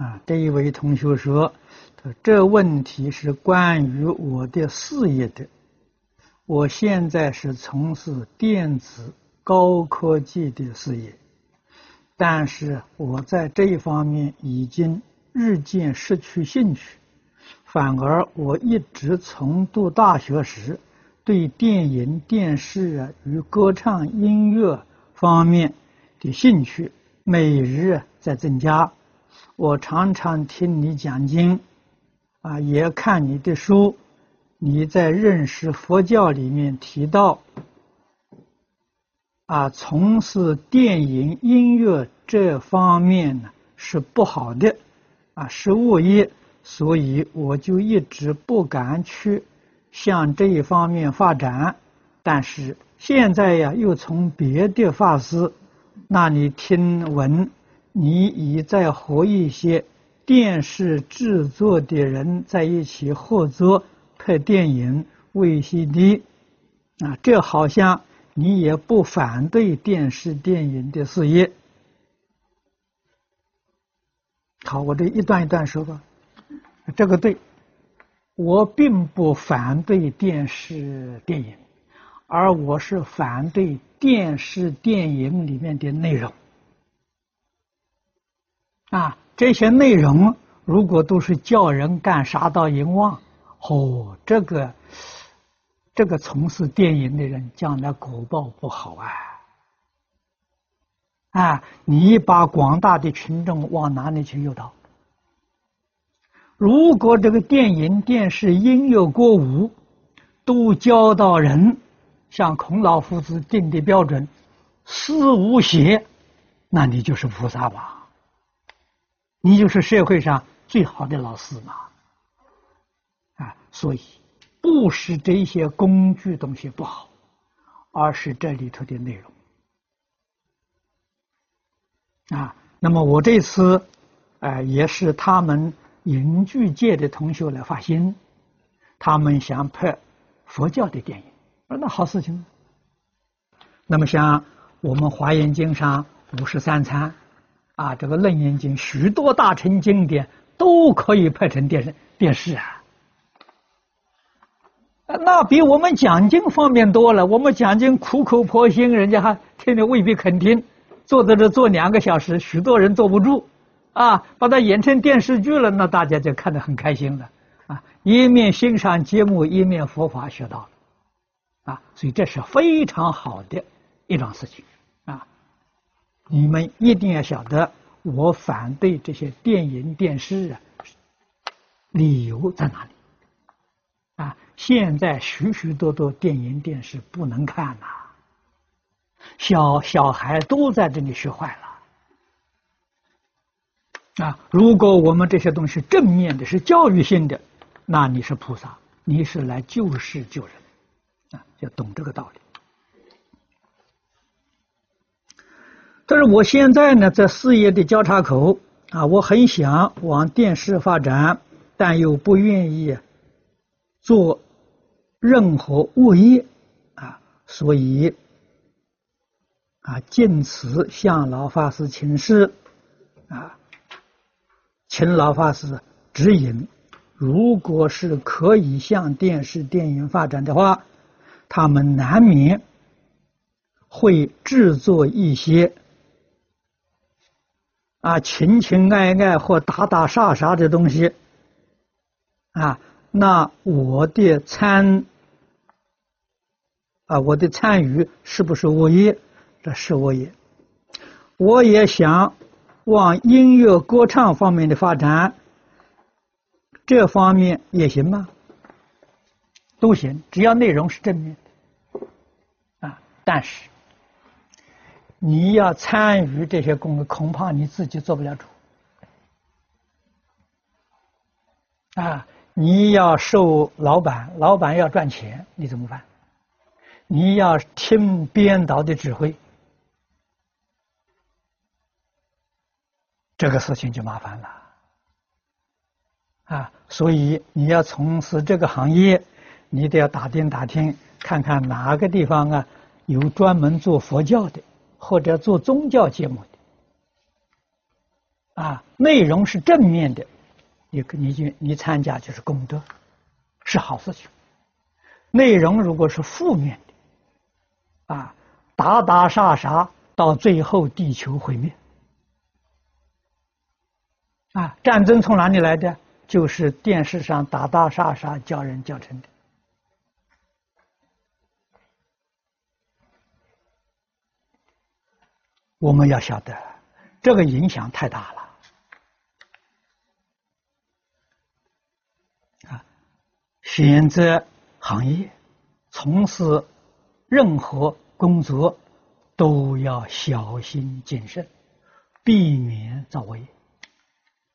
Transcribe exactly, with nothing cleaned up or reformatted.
啊，这一位同学说，这问题是关于我的事业的。我现在是从事电子高科技的事业，但是我在这一方面已经日渐失去兴趣，反而我一直从读大学时对电影、电视啊与歌唱、音乐方面的兴趣每日在增加。我常常听你讲经，啊，也看你的书。你在认识佛教里面提到，啊，从事电影、音乐这方面呢是不好的，啊，是恶业，所以我就一直不敢去向这一方面发展。但是现在呀，又从别的法师那里听闻，你已在和一些电视制作的人在一起合作拍电影、V C D， 啊，这好像你也不反对电视电影的事业。好，我这一段一段说吧。这个对，我并不反对电视电影，而我是反对电视电影里面的内容。啊，这些内容如果都是叫人干杀盗淫妄，哦，这个这个从事电影的人将来果报不好啊！啊，你把广大的群众往哪里去诱导？如果这个电影、电视、音乐、歌舞都教导人像孔老夫子定的标准，思无邪，那你就是菩萨吧？你就是社会上最好的老师嘛！啊，所以不是这些工具东西不好，而是这里头的内容。啊，那么我这次，呃，也是他们影剧界的同学来发心，他们想拍佛教的电影，说那好事情。那么像我们华严经上五十三参，啊，这个楞严经许多大乘经典都可以拍成电视电视啊。那比我们讲经方便多了。我们讲经苦口婆心，人家还听得未必肯听。坐在这坐两个小时，许多人坐不住啊，把它演成电视剧了，那大家就看得很开心了啊！一面欣赏节目，一面佛法学到了啊，所以这是非常好的一桩事情啊！你们一定要晓得，我反对这些电影、电视啊，理由在哪里？啊，现在许许多多电影电视不能看呐、啊，小小孩都在这里学坏了啊！如果我们这些东西正面的，是教育性的，那你是菩萨，你是来救世救人啊，要懂这个道理。但是我现在呢，在事业的交叉口啊，我很想往电视发展，但又不愿意做任何恶业啊，所以啊，尽此向老法师请示啊，请老法师指引。如果是可以向电视电影发展的话，他们难免会制作一些啊情情爱爱或打打杀杀的东西啊。那我的参啊，我的参与是不是恶业？这是恶业。我也想往音乐歌唱方面的发展，这方面也行吗？都行，只要内容是正面啊。但是你要参与这些工作，恐怕你自己做不了主啊。你要受老板，老板要赚钱，你怎么办？你要听编导的指挥，这个事情就麻烦了啊！所以你要从事这个行业，你得要打听打听，看看哪个地方啊有专门做佛教的，或者做宗教节目的啊，内容是正面的，你你就你参加就是功德，是好事情。内容如果是负面的，啊，打打杀杀，到最后地球毁灭。啊，战争从哪里来的？就是电视上打打杀杀教人教成的。我们要晓得，这个影响太大了。啊，选择行业，从事任何工作，都要小心谨慎，避免造恶业。